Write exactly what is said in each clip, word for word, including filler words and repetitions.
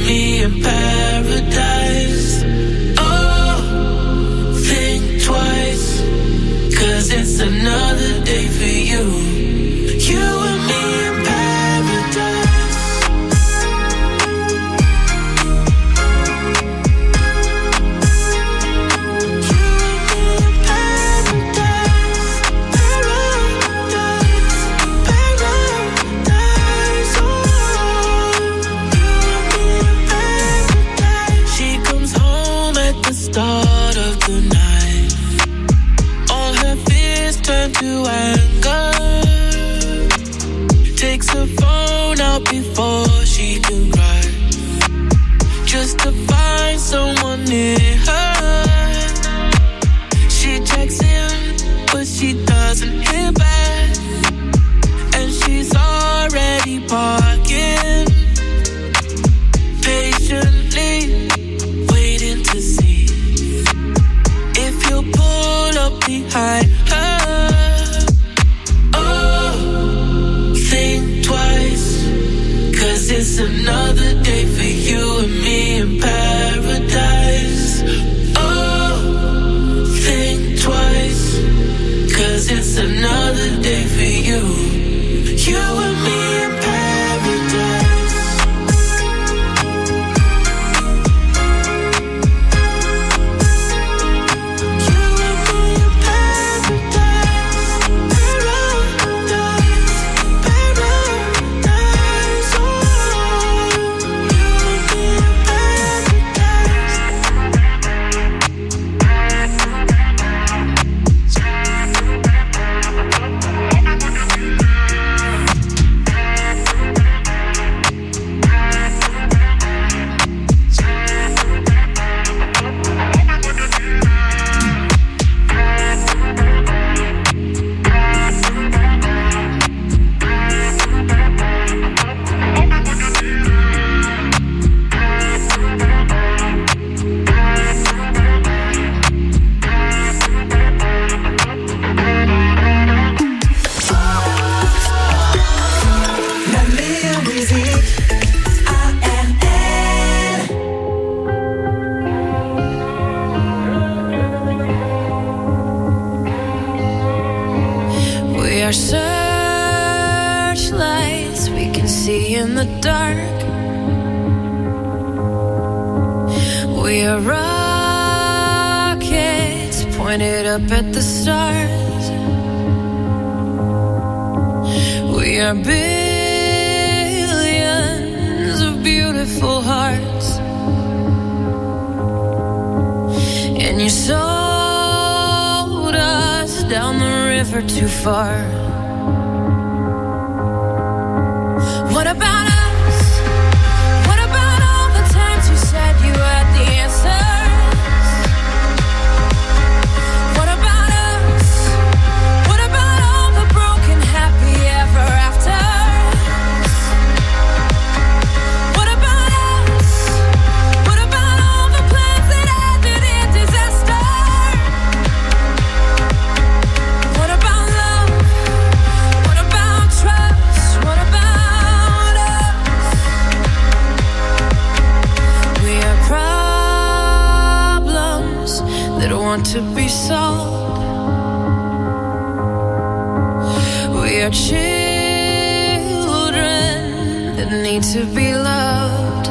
and me in paradise. Oh, think twice, 'cause it's another day for you. You and me in paradise. Start of the night, all her fears turn to anger. Takes her phone out before she can cry, just to find someone near her. She checks in, but she doesn't hear back, and she's already parking, patiently waiting to see pull up behind her. Oh, think twice, 'cause it's another day for you and me in paradise. Oh, think twice, 'cause it's another day for you. You and me in paradise. Searchlights we can see in the dark. We are rockets pointed up at the stars. We are billions of beautiful hearts, and you sold us down the river too far. What about us? What about all the times you said you had the answers? What about us? What about all the broken happy ever afters? What about us? What about all the plans that ended in disaster? What about love? What about trust? What about want to be solved? We are children that need to be loved.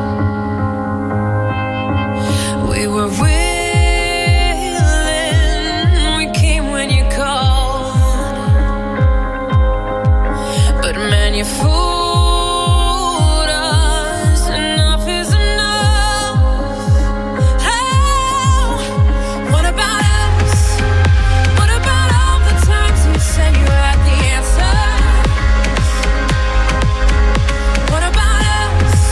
We were willing, we came when you called, but man, you fooled. What about us?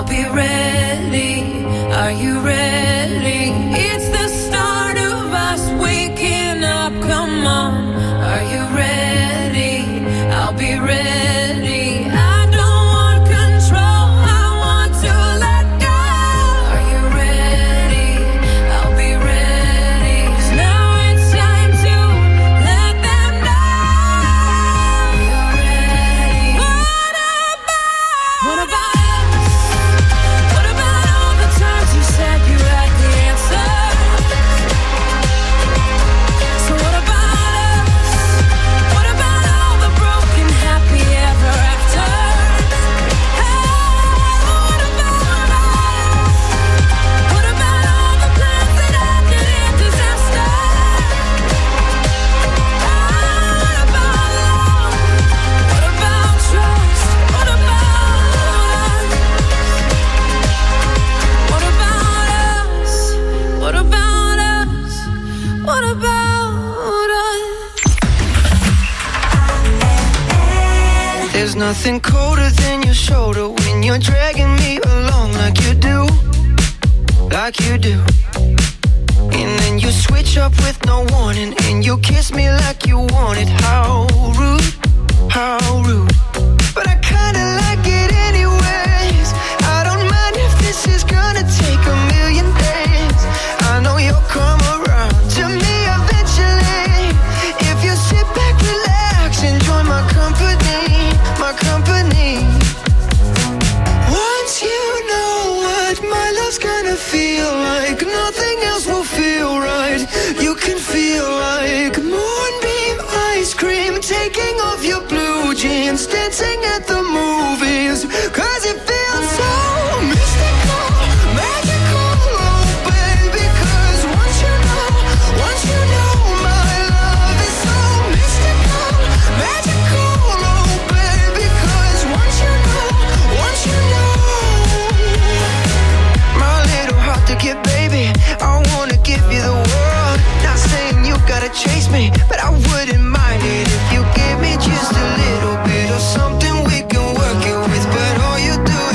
be ready. Are you ready? It's the start of us waking up. Come on. Are you ready? I'll be ready. I don't want control. I want to let go. Are you ready? I'll be ready. 'Cause now it's time to let them know you're ready. What about? What about? There's nothing colder than your shoulder when you're dragging me along like you do, like you do. And then you switch up with no warning and you kiss me like you want it. How rude, how rude. But I kinda like it anyways. I don't mind if this is gonna take a million days. I know you'll come around to me eventually. If you sit back, relax, enjoy my company, my company. Once you know what my love's gonna feel like, nothing else will feel right. You can feel like moonbeam ice cream, taking off your blue jeans, dancing at the movies. 'Cause it feels so mystical, magical, oh baby. 'Cause once you know, once you know my love is so mystical, magical, oh baby. 'Cause once you know, once you know, my little heart to give, baby, I wanna give you the world. Not saying you gotta chase me, but I wouldn't mind it if you give me just a little bit of something we can work it with. But all you do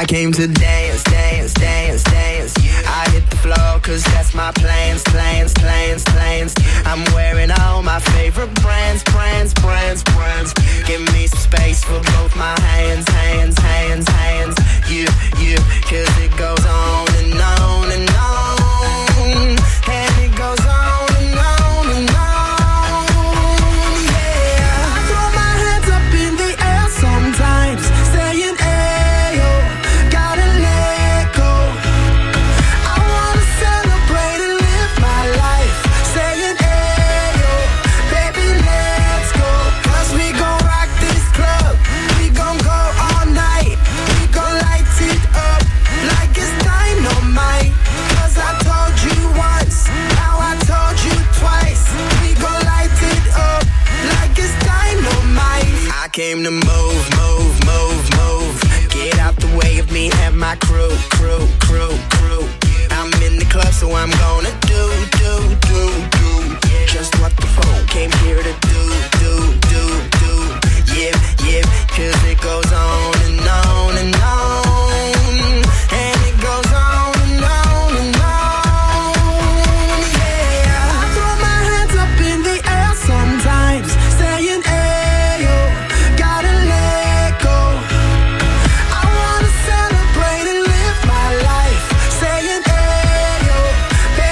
came to dance, dance, dance, dance. I hit the floor cause that's my plans, plans, plans, plans. I'm wearing all my favorite brands, brands, brands, brands. Give me some space for both my hands, hands, hands, hands. You, you, cause it goes on and on and on. And it goes on and on and on. Yeah, I throw my hands up in the air sometimes, saying ayo, gotta let go. I wanna celebrate and live my life, saying ayo, baby let's go. Cause we gon' rock this club, we gon' go all night, we gon' light it up like it's dynamite. Cause I told you once, now I told you twice, we gon' light it up like it's dynamite. I came to move, move, move, move. Get out the way of me and my crew, crew, crew, crew. I'm in the club so I'm gonna do, do, do, do just what the folk came here to do, do, do, do. Yeah, yeah, cause it goes on and on and on. And it goes on and on and on. Yeah, I throw my hands up in the air sometimes, saying ayo, gotta let go. I wanna celebrate and live my life, saying ayo,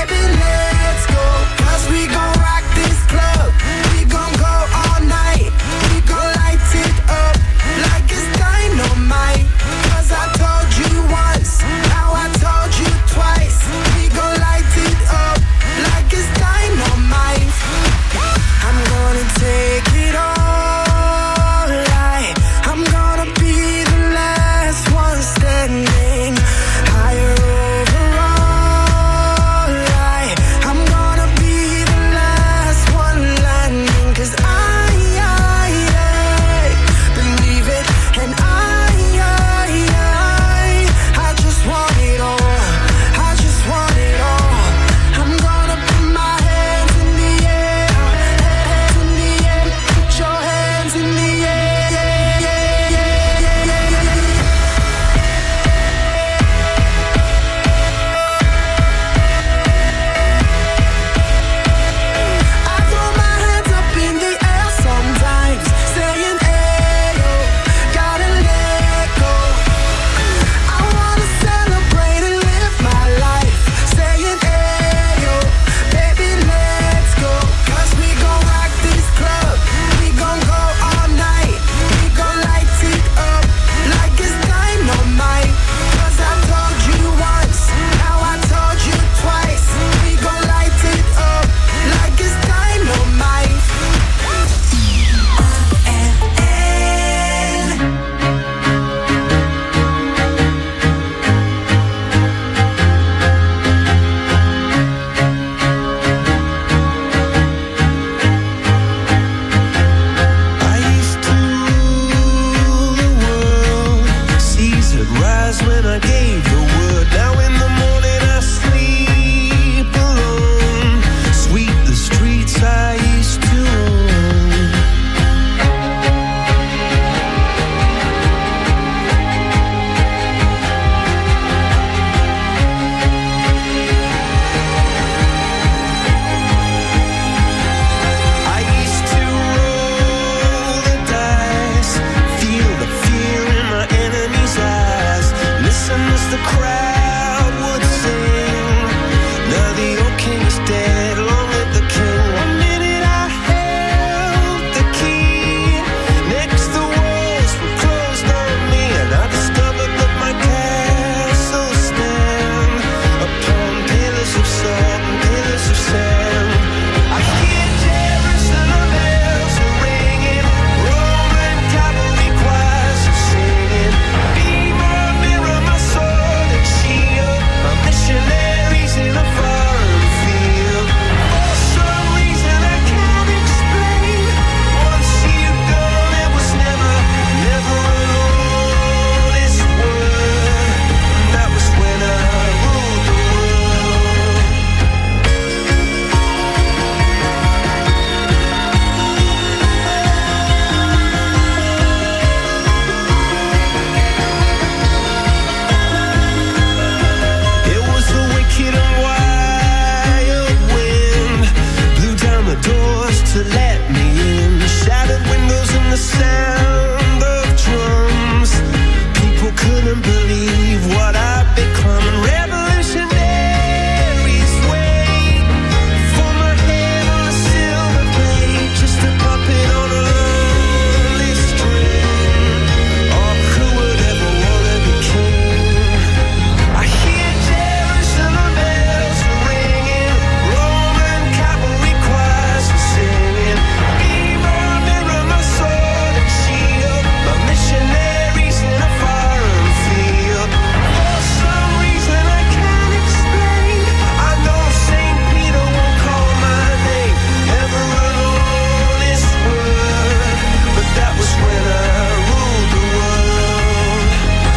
cymbals and the sound of drums. People couldn't believe what I'd become. Revolutionaries wait for my head on a silver plate, just a puppet on a lonely string. Oh, who would ever wanna be king? I hear Jerusalem bells ringing, Roman cavalry choirs are singing. Mirror, mirror, my sword and shield, my missionaries in a foreign field. For some reason I can't explain, I know Saint Peter won't call my name ever alone this world, but that was when I ruled the world.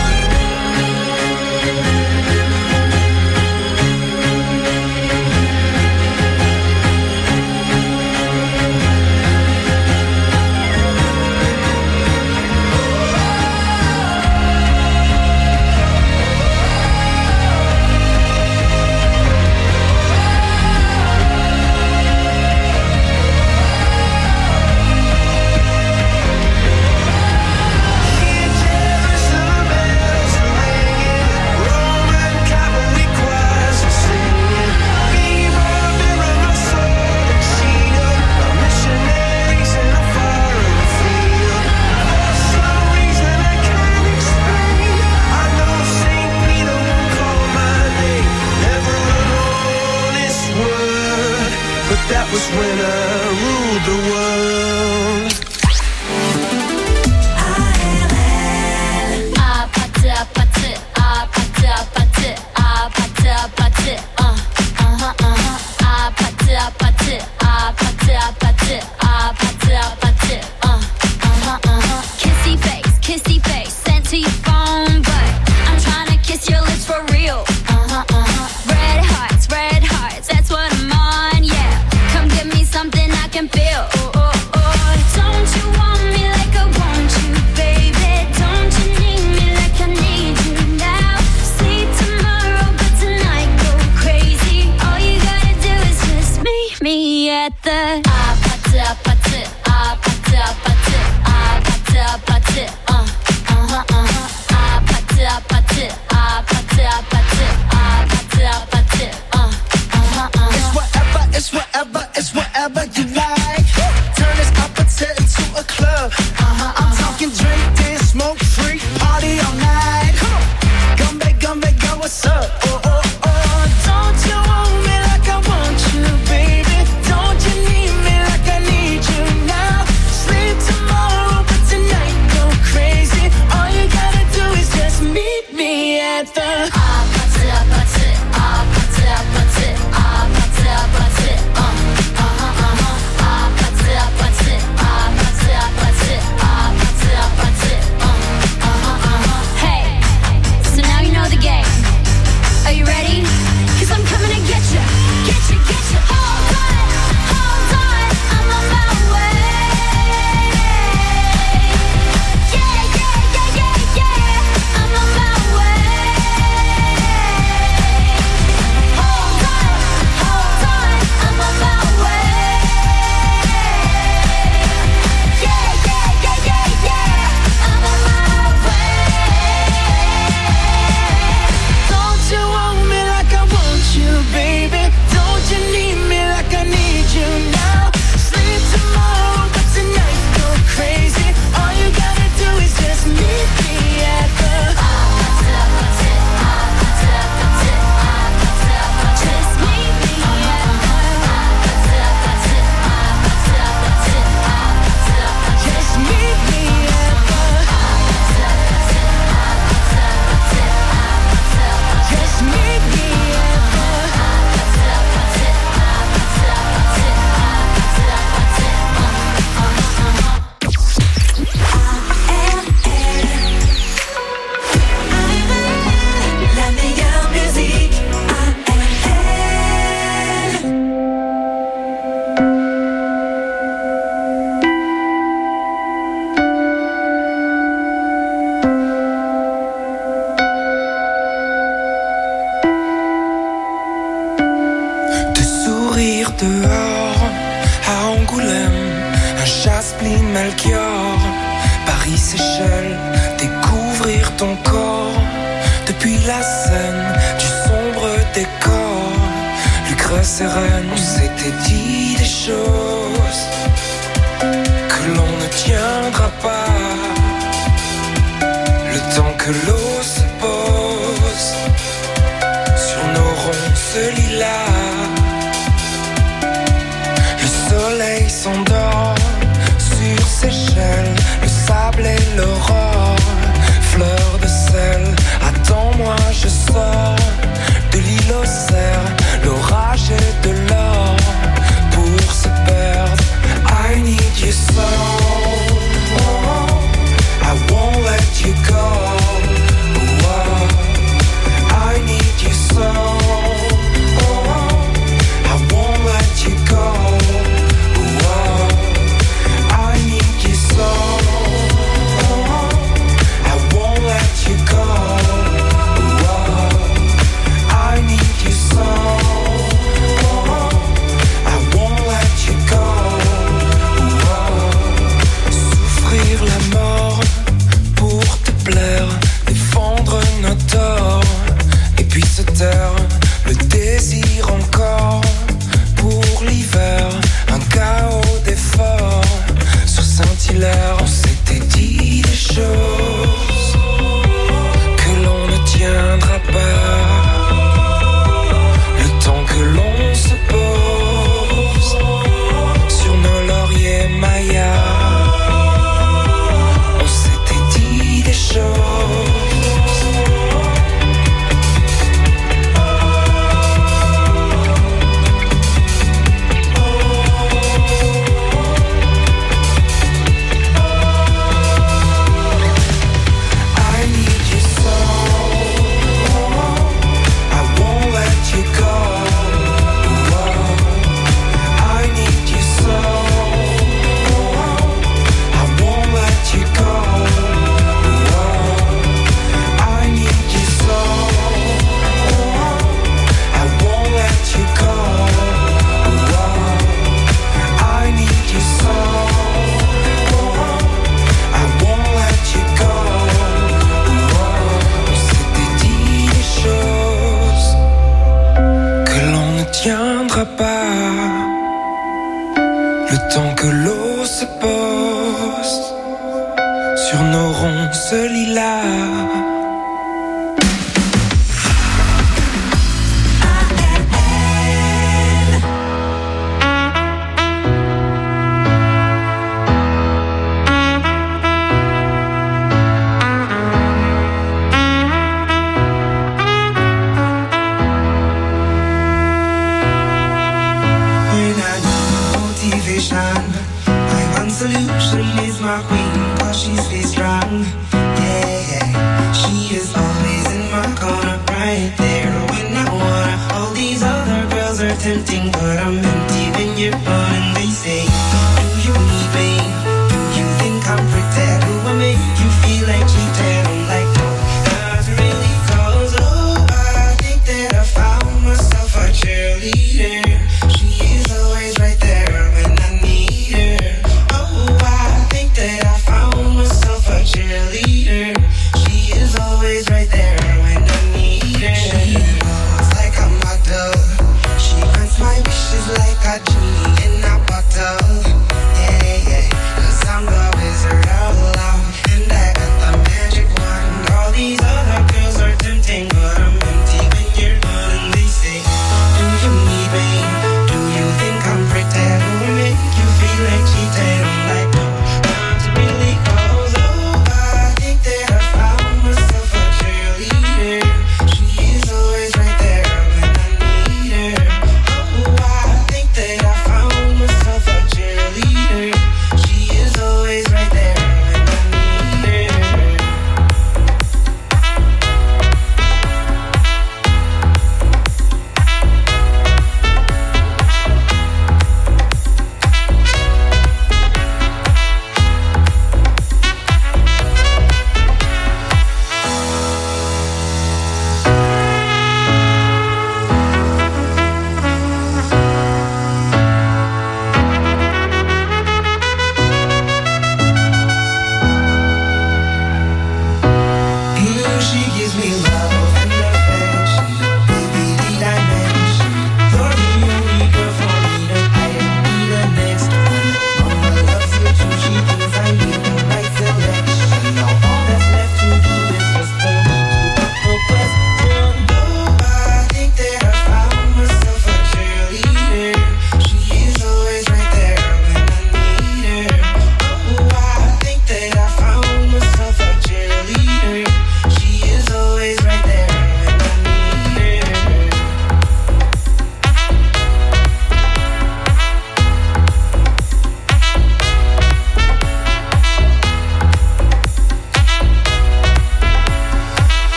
Hear Jerusalem bells ringing, Roman cavalry choirs are singing. Mirror, mirror, my sword and shield, my missionaries in a foreign field. For some reason I can't explain, I know Saint Peter won't call my name ever alone this world, but that was when I ruled the world. Kissy face, kissy face, sent to your phone, but I'm trying to kiss your lips for real. Uh-huh, uh-huh. Red hearts, red hearts, that's what I'm on, yeah. Come give me something I can feel. Oh, oh, oh. Don't you want me like I want you, baby? Don't you need me like I need you now? Sleep tomorrow, but tonight go crazy. All you gotta do is just meet me at the ah, pata, pata, ah, pata, pata, ah, pata, pata, uh, uh-huh, uh-huh, ah, pata, pata, ah, pata, pata, ah, pata, pata, uh, uh-huh, uh-huh. It's whatever, it's whatever, it's whatever you like. Turn this opposite into a club. Uh-huh, I'm talking drink, dance, smoke, free, party all night. Come on, gumbe, gumbe, go, what's up? Oh, oh, oh. Don't you want me like I want you, baby? Don't you need me like I need you Melchior, Paris-Seychelles, découvrir ton corps. Depuis la scène du sombre décor, Lucrèce et Reine, on s'était dit des choses que l'on ne tiendra pas. Le temps que l'eau se pose sur nos ronces lilas, le soleil s'endort sur Seychelles, le sable et l'aurore, fleur de sel. Attends-moi, je sors de l'île aux cerfs, l'orage et de l'or pour se perdre. I need you so, I won't let you go. Oh, I need you so, I won't let you go. Oh, I need you so, I won't let you go. I need you so, I won't let you go. Souffrir la mort pour te plaire, défendre nos torts, et puis se taire, le désir encore pour l'hiver, un chaos d'efforts sur Saint-Hilaire. On s'était dit des choses que l'on ne tiendra pas. Le temps que l'on se pose sur nos lauriers mayas, on s'était dit des choses. I need you so, I won't let you go. I need you so, I won't let you go. I need you so, I won't let you go. I need you so, I won't let you go. On s'était dit des choses que l'on ne tiendra pas. Le temps que l'eau se pose sur nos ronces lilas. When I need motivation, my one solution is my queen, cause she stays strong. Yeah, yeah. She is always in my corner, right there when I wanna. All these other girls are tempting, but I'm empty when you're gone. And they say, do you need me? Do you think I'm pretty? Do I make you feel like cheating? I'm like, no, not really, cause oh, I think that I found myself a cheerleader. She is always right there when I need her. Oh, I think that I found myself a cheerleader. She is always right there when I need her. She walks like a model. She grants my wishes like a genie. And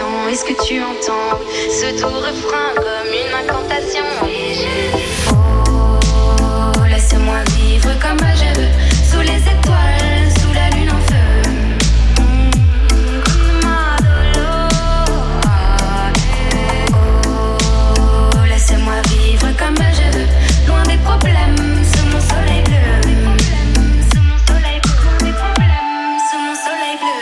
temps, est-ce que tu entends ce doux refrain comme une incantation? Et j'ai dit oh, laisse-moi vivre comme je veux, sous les étoiles, sous la lune en feu. Oh, laisse-moi vivre comme je veux, loin des problèmes, sous mon soleil bleu. Sous mon soleil bleu, loin des problèmes, sous mon soleil bleu.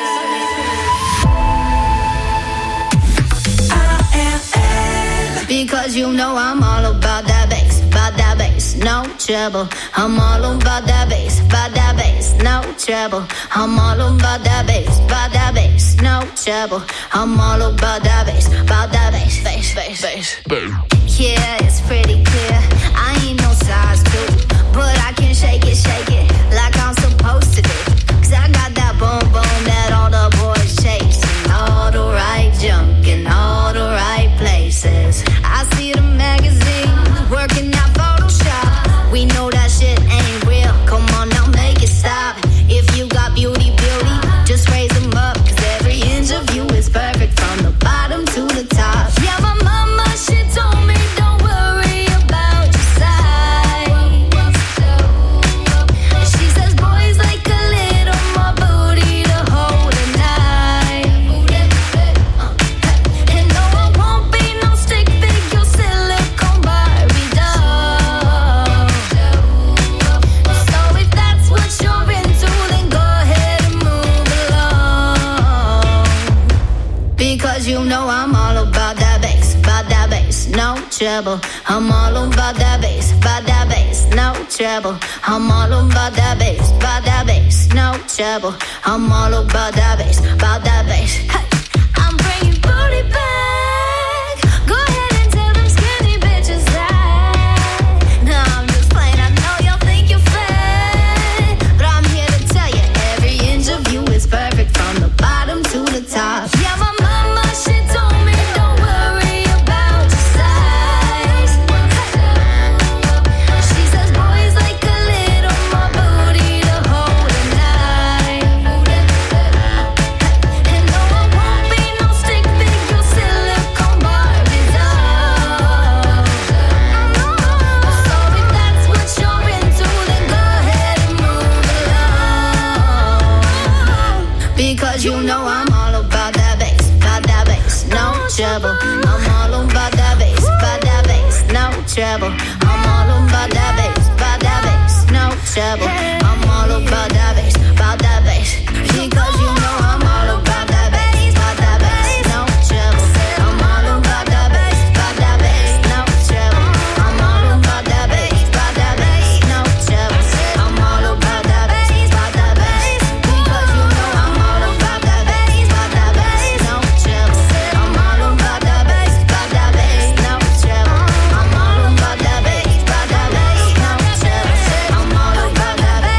Because you know I'm all about that bass, about that bass, no trouble. I'm all about that bass, about that bass, no trouble. I'm all about that bass, about that bass, no trouble. I'm all about that bass, about that bass, bass, bass, bass. Yeah, it's pretty clear. I ain't no size two, but I can shake it, shake it like I'm supposed to do. Cause I got that boom boom that all the boys chase, and all the right junk in all the right places. I see the magazines working out Photoshop. We know that shit ain't real. Come on now, make it stop. If you got beauty, beauty, just raise them up. Cause every inch of you is perfect from the bottom to the top. Yeah, my mama, she told me don't worry about your size. She says boys like a little more booty to hold at night. And no, I won't be no stick figure silicone Barbie doll. So if that's what you're into, then go ahead and move along. Because you know I'm all about that bass, about that bass, no trouble. I'm all about that bass, about that bass, no trouble. I'm all about that bass, about that bass, no trouble. I'm all about that bass, about that bass. Hey, I'm bringing booty back. Go ahead and tell them skinny bitches that. No, I'm just playing. I know y'all think you're fat, but I'm here to tell you every inch of you is perfect from the bottom to the top. Yeah, my mama, she told me don't worry about your size. She says boys like a little more booty to hold at night. And no, I won't be no stick figure silicone Barbie doll. So if that's what you're into, then go ahead and move along. Because you know I'm all about that bass, about that bass, no trouble. I'm all about that bass, about that bass, no trouble. I'm all about that bass, about that bass, no trouble. I'm all about that bass, about that bass. Because you know I'm all about that bass, about that bass, no trouble. I'm all about that bass, about that bass, no trouble. I'm all about that bass, about that bass, no trouble. I'm all about that bass, about that bass. Because you know I'm all about that bass, about that bass, no trouble. I'm all about that bass, about that bass, no trouble. I'm all about that bass, about that bass, no trouble. I'm all about that bass.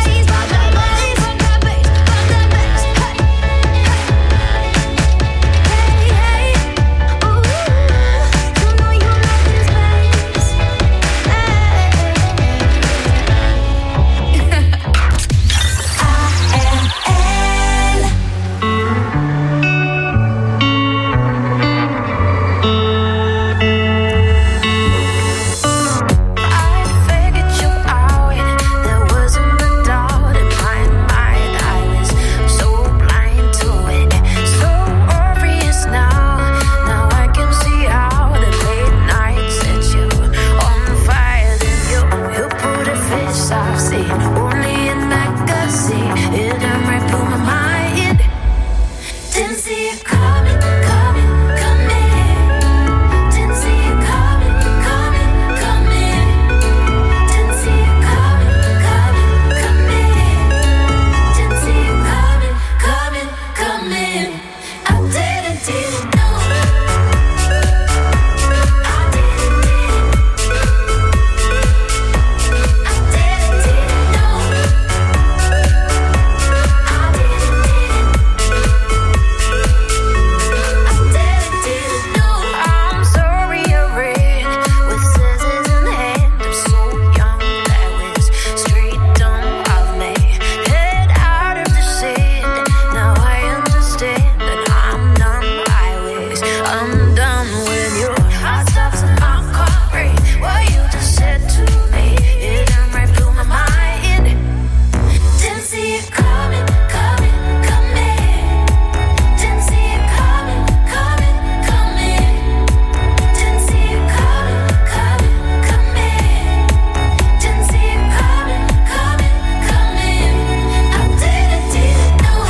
I'm done with your hot stuffs and I'm concrete. What you just said to me, it done right through my mind. Didn't see it coming, coming, coming. Didn't see it coming, coming, coming. Didn't see it coming, coming, coming. Didn't see it coming, coming, coming. I didn't, didn't know.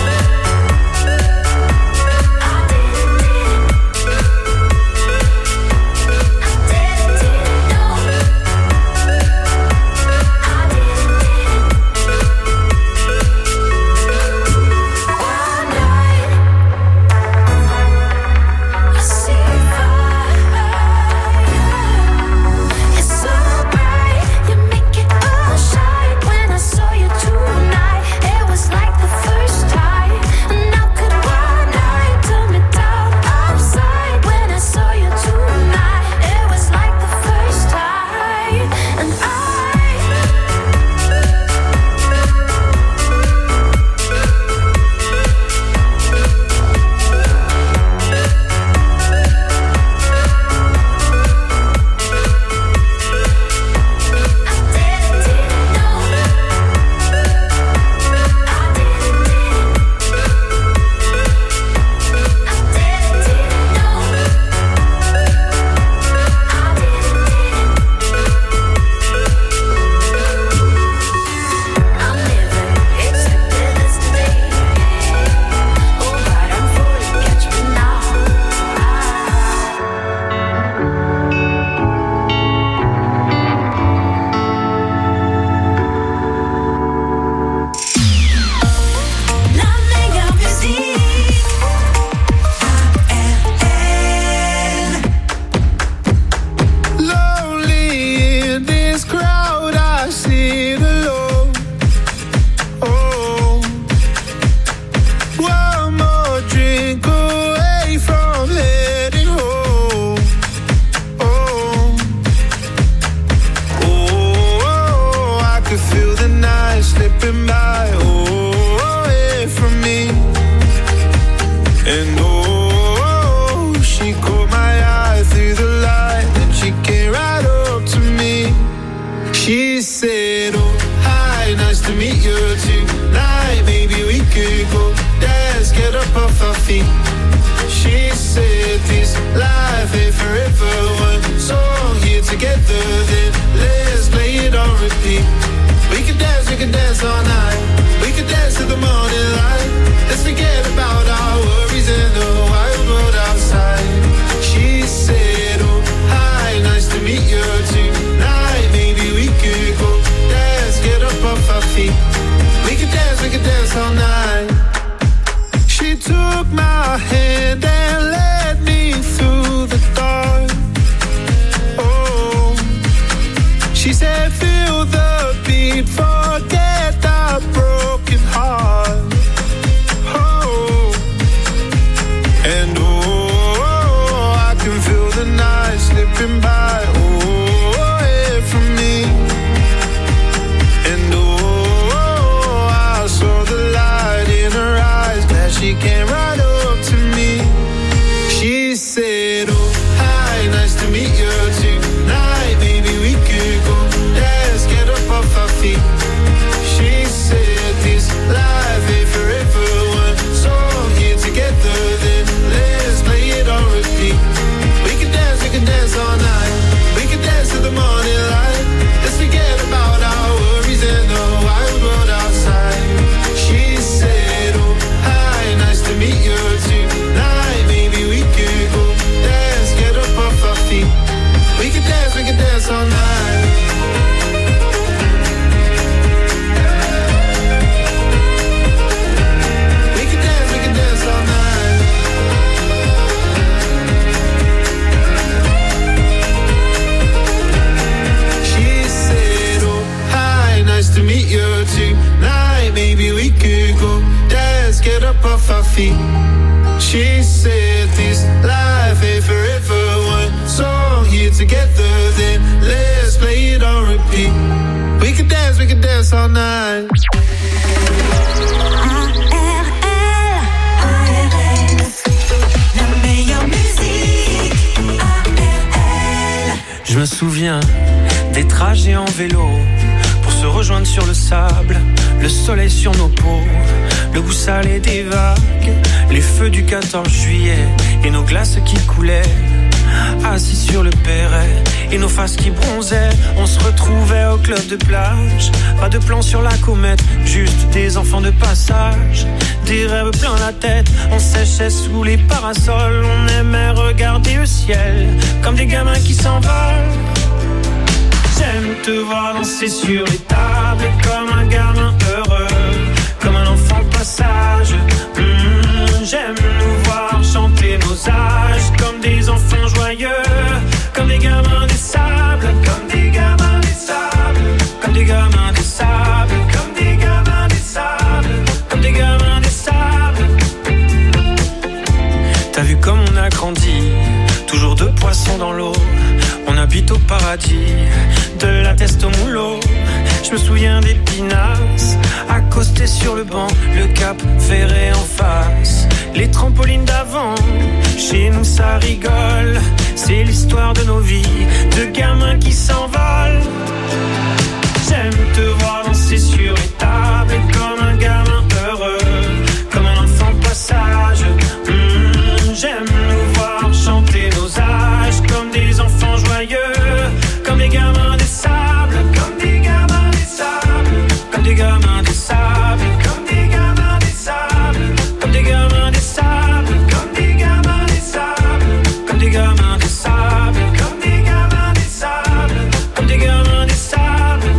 I didn't, didn't. I didn't, didn't know. I didn't, didn't. One night, I see fire. It's so bright, you make it all shine. When I saw you tonight, it was like the first time. And how could one night turn me down upside? When I saw you tonight, it was like the first time. And I didn't, didn't know. I didn't, didn't. I didn't, didn't know. I didn't, didn't. I never expected this today. Oh, but I'm fully catch me now. La meilleure musique, A R L. Lonely in this crowd, I sit alone. Oh, one more drink away from heading home. Oh, oh, I could feel the night slipping by. Oh, away from me. And oh, she caught my eye through the light, and she came right up to me. She said, oh, hi, nice to meet you tonight. Maybe we could go dance, get up off our feet. She said, this life ain't forever. One song here together, then let's play it on repeat. We could dance, we could dance all night. We could dance to the morning light. Let's forget about our worries in the wild world outside. She said, oh, hi, nice to meet you tonight. Maybe we could go dance, get up off our feet. We could dance, we could dance all night. She took my hand and led me through the dark. Oh, she said, feel the beat, forget the broken heart. Oh, and oh, I can feel the night slipping by. Oh, away from me. And oh, I saw the light in her eyes as she came right up to me. She said, oh, hi, nice to meet you tonight. Maybe we could go dance, get up off our feet. She said, this life ain't forever. One song here together, then let's play it on repeat. We can dance, we can dance all night. We can dance to the morning light. Let's forget about our worries and the wild world outside. She said, oh, hi, nice to meet you tonight. Maybe we could go dance, get up off our feet. We can dance, we can dance all night. We can dance, we can dance all night. She said, oh, hi, nice to meet you tonight. Maybe we could go dance, get up off our feet. She said, this life ain't forever. One song here together, then let's play it on repeat. We can dance, we can dance all night. A R L, A R L, la meilleure musique. Je me souviens des trajets en vélo pour se rejoindre sur le sable, le soleil sur nos peaux, le goût salé des vagues, les feux du quatorze juillet et nos glaces qui coulaient. Assis sur le perret et nos faces qui bronzaient, on se retrouvait au club de plage. Pas de plan sur la comète, juste des enfants de passage. Des rêves plein la tête, on séchait sous les parasols. On aimait regarder le ciel comme des gamins qui s'envolent. J'aime te voir danser sur les tables comme un gamin heureux, comme un enfant de passage. Mmh, j'aime nous voir chanter nos âges comme des enfants joyeux, comme des gamins des sables, comme des gamins des sables, comme des gamins des sables, comme des gamins des sables, comme des gamins des sables. T'as vu comme on a grandi, toujours deux poissons dans l'eau. On habite au paradis, de la teste au moulot. Je me souviens des pinasses, accostés sur le banc, le cap ferré en face, les trampolines d'avant. Chez nous ça rigole, c'est l'histoire de nos vies, de gamins qui s'envolent. J'aime te voir danser sur les tables comme un gamin heureux, comme un enfant de passage. Mmh, j'aime nous voir chanter nos âges comme des enfants joyeux, comme des gamins des sables, comme des gamins des sables, comme des gamins des sables, comme des gamins des sables, comme des gamins des sables, comme des gamins des sables, comme des gamins des sables, comme des gamins des sables, comme des gamins des sables.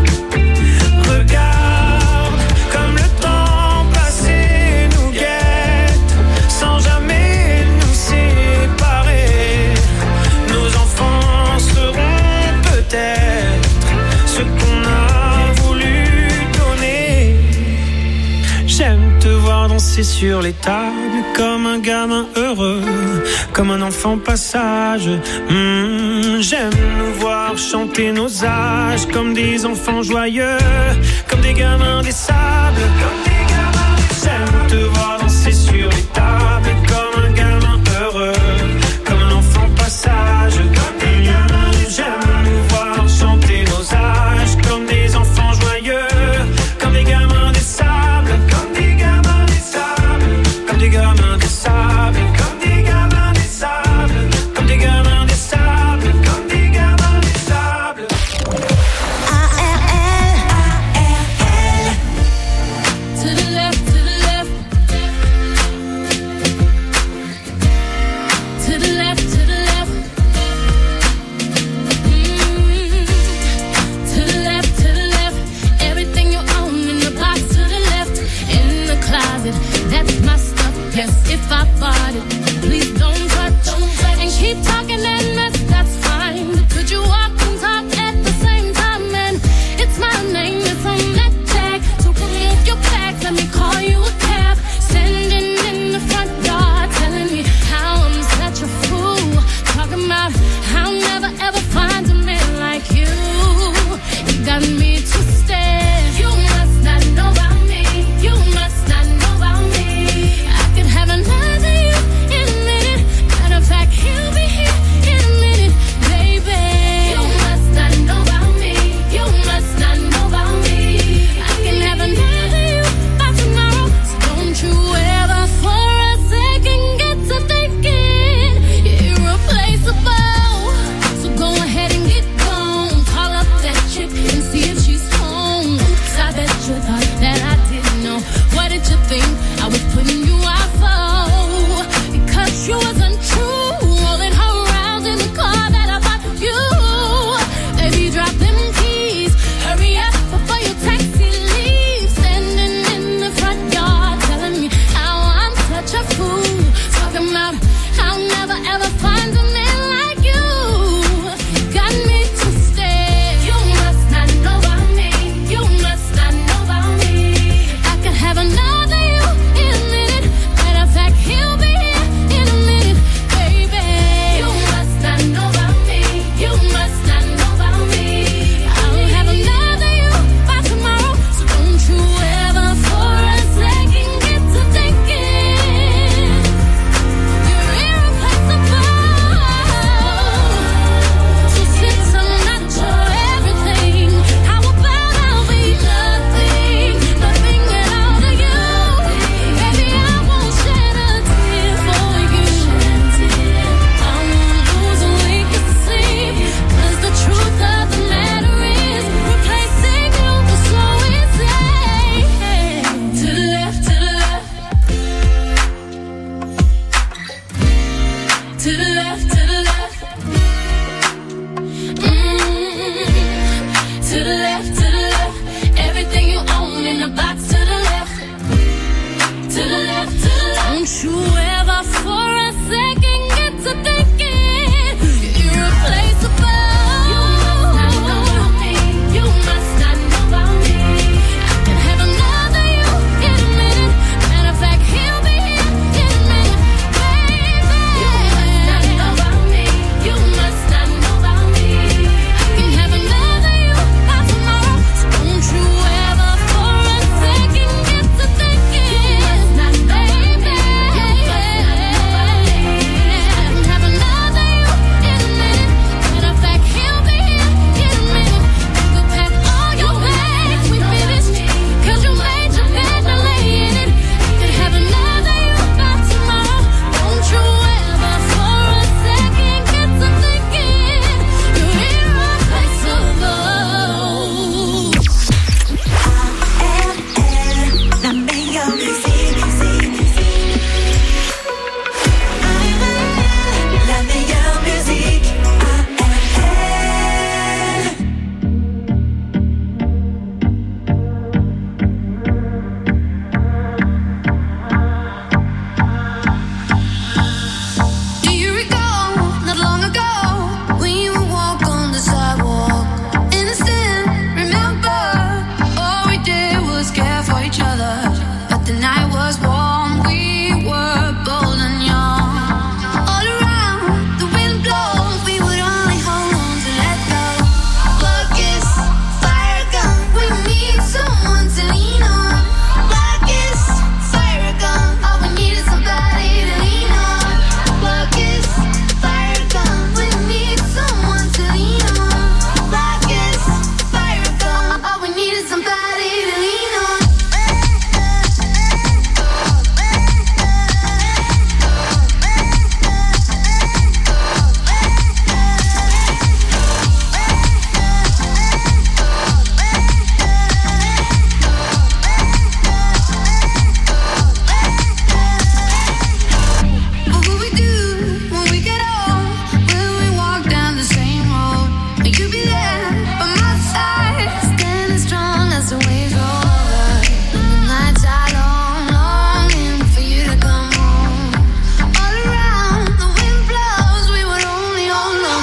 Regarde comme le temps passé nous guette, sans jamais nous séparer. Nos enfants seront peut-être ce qu'on a voulu donner. J'aime te voir danser sur les tables comme un gamin heureux, comme un enfant passage. Mmh, j'aime nous voir chanter nos âges comme des enfants joyeux, comme des gamins des sables, comme des gamins des sables. J'aime te voir danser sur les tables comme un gamin heureux, comme un enfant passage, comme des gamins des sables. J'aime nous voir chanter nos âges comme des enfants joyeux, comme des gamins des sables, comme des gamins des sables, comme des gamins des sables, comme des gamins des sables, comme des gamins des sables, comme des gamins des sables. A R L, A R L.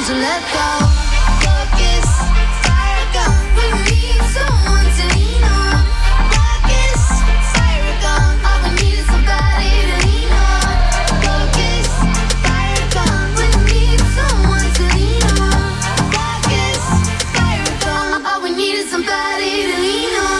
to let go. Focus, fire gun. We need someone to lean on. Focus, fire gun. All we need is somebody to lean on. Focus, fire gun. We need someone to lean on. Focus, fire gun. All we need is somebody to lean on.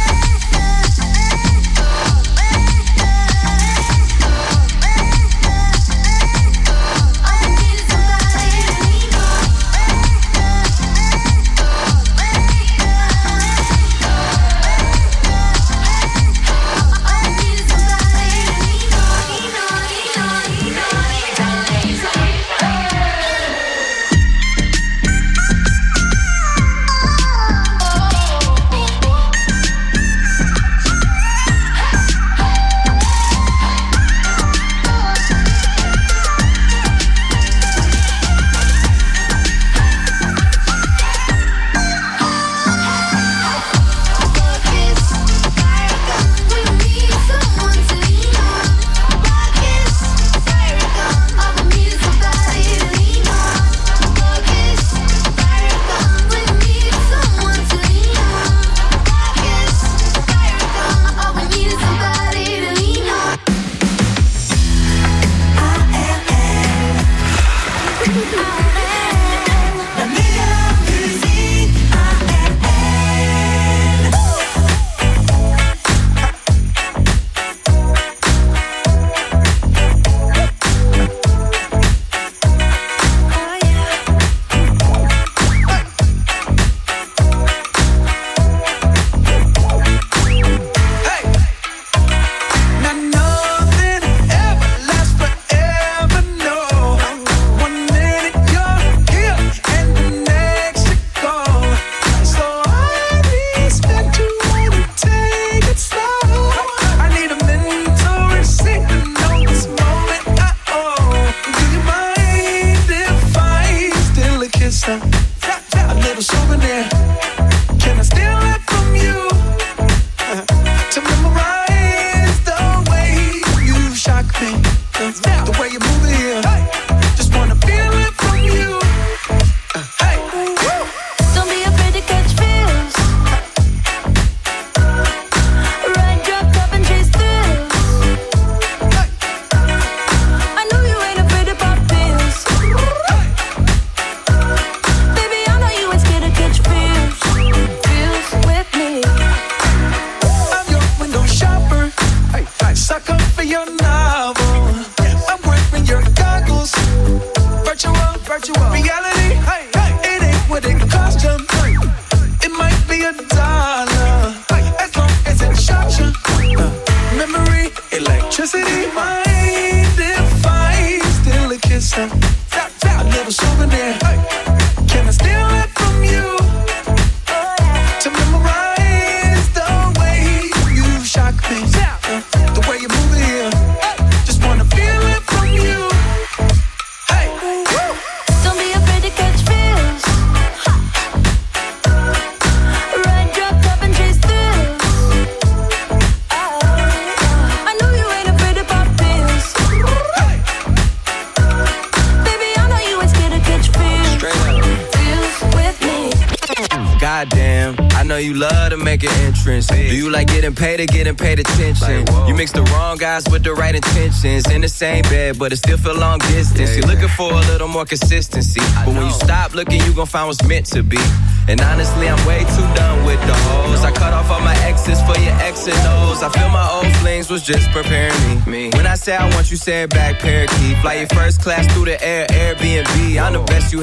Paid or getting paid attention. Like, you mix the wrong guys with the right intentions. In the same bed, but it still feel long distance. Yeah, You're yeah. looking for a little more consistency. I but know. When you stop looking, you gon' find what's meant to be. And honestly, I'm way too done with the hoes. I cut off all my exes for your X and O's. I feel my old flings was just preparing me. me. When I say I want you, say it back, parakeet. Fly your first class through the air, Airbnb. I'm the best you